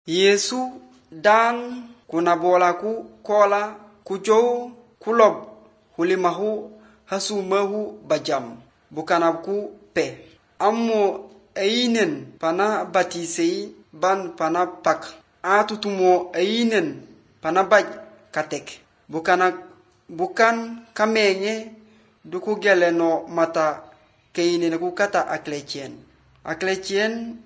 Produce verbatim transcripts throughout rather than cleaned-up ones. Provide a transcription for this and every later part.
Yesu dan kuna bola ku kola ku jow kulob hulimahu hasumahu bajam bukanabku pe ammo ayinen pana batisei ban pana pak atutumo ayinen pana baj katek bukanak bukan kamenye duku geleno mata keinen ku kata aklecien aklecien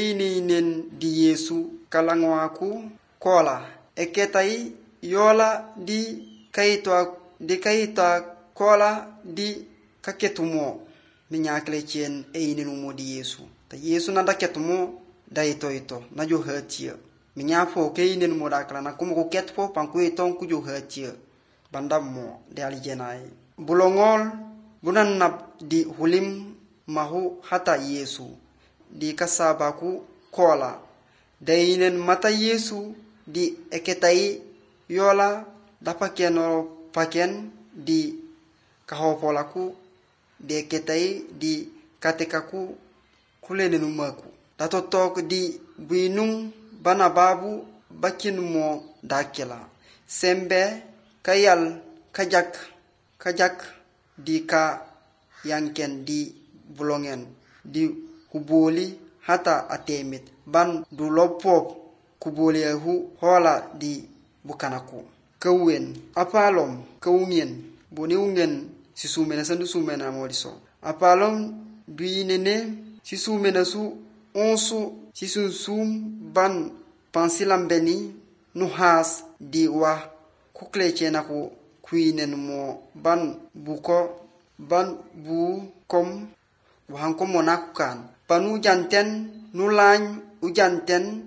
deinen di Yesu kalangwaku kola eketai yola di kaitwa di kaita kola di kaketumo minya aklecien einen mo di Yesu ta Yesu nanda ketumo daito ito na jo hatia minya fo keinen mo dakla na kumo ko ketfo panku iton ku jo hatia bandammo de alijenai bulongol bunan nap di hulim mahu hata Yesu di kasabaku kola dainen mata Yesu di eketai yola dapakeno paken di kahopolaku di eketai di katekaku kulenenumaku datotok di buinung banababu bakinmo dakela sembe kayal kajak kajak di ka yanken di bulongen di huboli hata atemit ban du lopop kuboli hu hola di bukanaku kawen apalom kawungen boniungen sisumena sandu sumena modiso apalom duinene sisumena su onsu sisunsum ban pansilambeni nuhas di wa kuklechena ku kuinen mo ban buko ban bu kom wahan ko monakukan panu janten nulan ujanten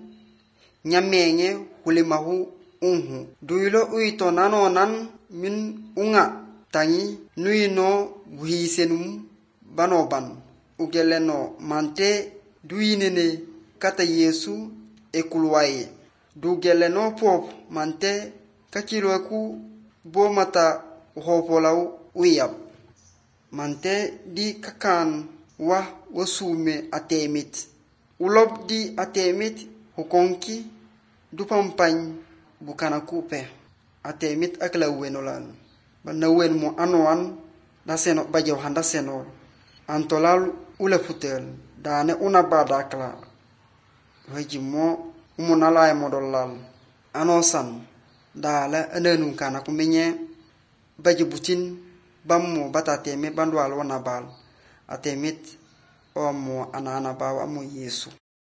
nyamenye hulimahu unhu duilo uito nanonan min unga tangi nuino buhisenum banoban ugeleno mante duinene kata Yesu ekulwaye dugeleno pop mante kakiroku bomata hopolau uyab mante di kakan wa wasume atemit ulob di atemit hukonki dupampany bukana kupe atemit akla wenolan banawen mo anoan daseno bajaw handa seno antolal ula futel dane una badakla wajimo umunala modolal anosan dala anenu kana kumenye bajibutin bammo batateme bandwal wana bal atemit omo anana bawa amu Yesu